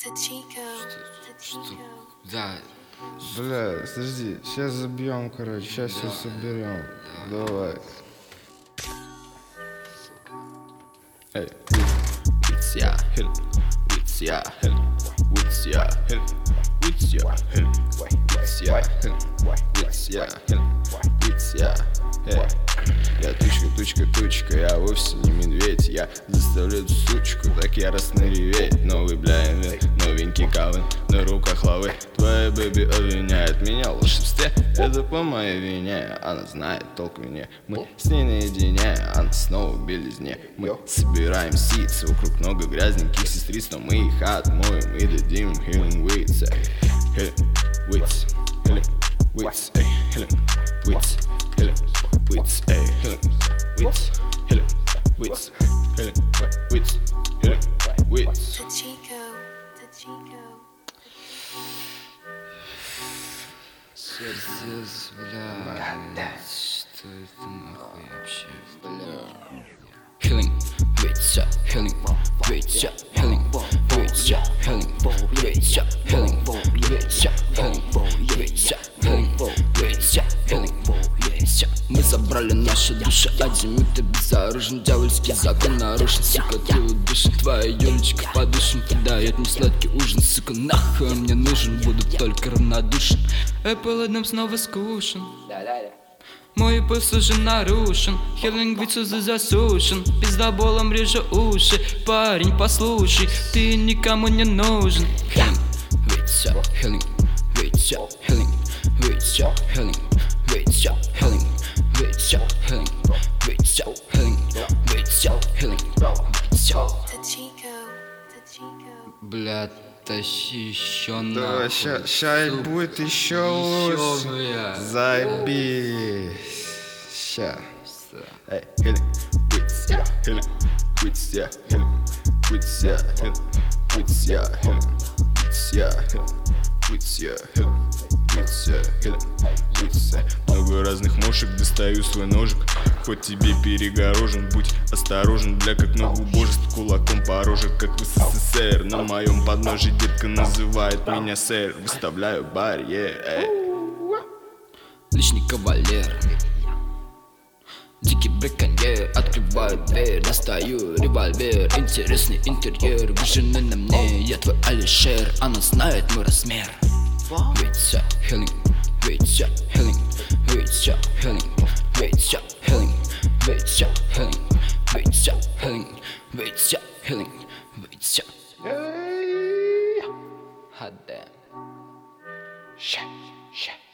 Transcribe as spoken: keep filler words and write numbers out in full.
Что? Да. Бля, подожди, сейчас забьем, короче, сейчас все соберем. Давай. Эй, With your help, with your help, with your help, with your help, with your help, with your help, with your help. Я тучка, тучка, тучка, я вовсе не медведь. Я заставлю эту сучку так яростно реветь. Новый бля инвент, новенький кавен, на руках лавы. Твоя бэби обвиняет меня в волшебстве. Это по моей вине, она знает толк в вине. Мы с ней наедине, она снова в белизне. Мы собираем сиц, вокруг много грязненьких сестриц, но мы их отмоем и дадим им healing wits. Healing wits, healing wits, healing wits, healing wits, healing wits, healing wits, healing wits, healing wits. Сердец, бля. Что это нахуй вообще? Бля. Healing wits, healing wits, healing wits, healing wits, healing wits, healing wits, healing wits, healing wits. Мы забрали наши души, адзимиты безоружен. Дьявольский закон нарушен, сука, ты удушен. Твоя Юлечка по душам кидает мне сладкий ужин. Сука, нахуй он мне нужен, буду только равнодушен. Apple одном снова скучен. Мой пульс уже нарушен, хилинг вицузы засушен. Пиздоболом режу уши, парень, послушай, ты никому не нужен. Хилинг вица, хилинг вица, хилинг вица, хилинг вица, хилинг вица, хилинг вица, хилинг вица, хилинг вица. Бля, тащи еще да, нахуй. ща, ща будет еще лучше. Бля. Заебись. Ща. Эй, healing wits, yeah, healing wits, yeah, healing wits, yeah, healing wits, yeah, healing wits, yeah, healing wits, yeah, healing wits, yeah, healing wits, yeah. Много разных мошек, достаю свой ножик. Хоть тебе перегорожен, будь осторожен. Бля, как много убожеств, кулаком по роже, как в СССР. На моем подножии детка называет меня сэр. Выставляю барьер, эй. Личный кавалер, дикий браконьер, открываю дверь, достаю револьвер. Интересный интерьер, выжженный на мне. Я твой Алишер, она знает мой размер. Витя, хилинг, Витя, хилинг, Витя, хилинг, Витя, хилинг, Витя, хилинг, Витя, хилинг, Витя, хилинг, Витя. Hot damn. Shit, shit.